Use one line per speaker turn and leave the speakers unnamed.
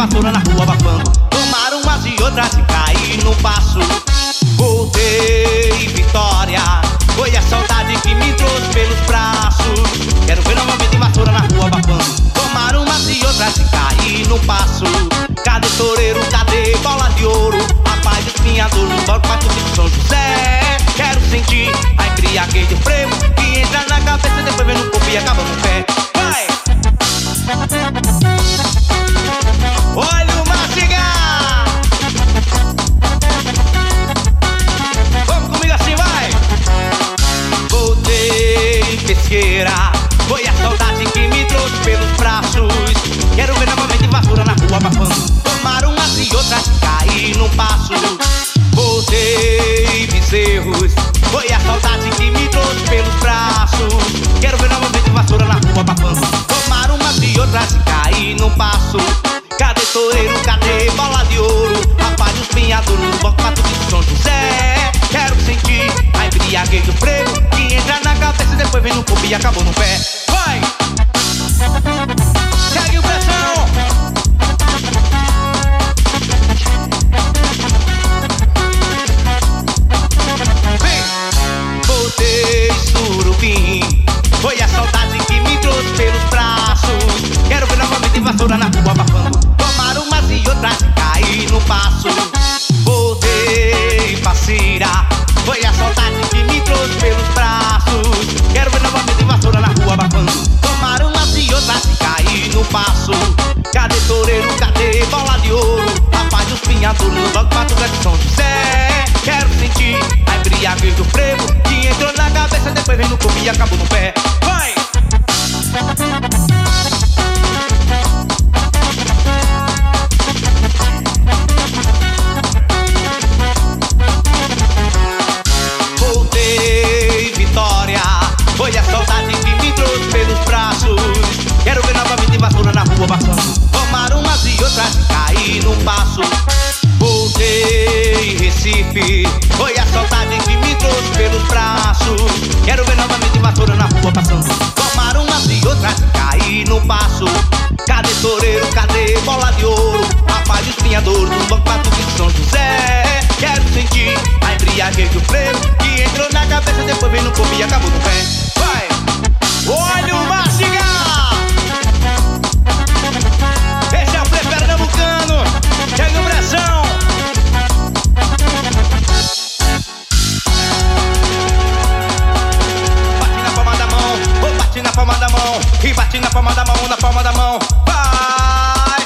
vassoura na rua abafando. Tomar umas e outras e cair no passo. Voltei, Vitória, foi a saudade que me trouxe pelos braços. Quero ver novamente vassoura na rua abafando. Tomar umas e outras e cair no passo. Cadê toureiro, cadê bola de ouro? Rapaz espinhador no banco, mas tudo de São José. Quero sentir a embriaguez de frevo que entra na cabeça e depois vem no corpo e acaba no pé. Vai! Olha o mastigar! Vamos comigo assim, vai! Voltei, pesqueira, foi a saudade que me trouxe pelos braços. Quero ver novamente vassoura na rua abafando. Tomar umas e outras e cair no passo. Voltei, bezerros, foi a saudade que me trouxe pelos braços. Quero ver novamente vassoura na rua abafando. Tomar umas e outras e cair no passo. Cadê toureiro, cadê bola de ouro? Rapaz dos pinhadouros no banco mato de São José. Quero sentir a embriaguez do frevo que entra na cabeça e depois vem no corpo e acabou no pé. Vai! Segue o pressão! Voltei, surubim, foi a saudade que me trouxe pelos braços. Quero ver novamente vassoura na rua abafando. Tomar umas e outras e cair no passo. Voltei, parceira, foi a saudade que me trouxe pelos braços. Quero ver novamente vassoura na rua abafando. Tomar umas e outras e cair no passo. Cadê toureiro, cadê bola de ouro? Rapaz dos pinhadouros no banco Mato Grande de São José. Quero sentir a embriaguez do frevo que entrou na cabeça, depois vem no corpo e acabou no pé. Vai! Voltei, Vitória, foi a saudade que me trouxe pelos braços. Quero ver novamente vassoura na rua abafando. Tomar umas e outras e cair no passo. Voltei, Recife, foi a saudade que me trouxe pelos braços. Quero ver novamente vassoura na rua passando. Tomar umas e outras e cair no passo. Cadê toureiro, cadê bola de ouro? Rapaz espinhador do banco Mato de São José. Quero sentir a embriaguez do frevo que entrou na cabeça, depois vem no corpo e acabou no pé. Vai! Olha o mastigar! Esse é o Frei Pernambucano. Segue o pressão! Bate na palma da mão, oh, bate na palma da mão. E bate na palma da mão, na palma da mão. Vai!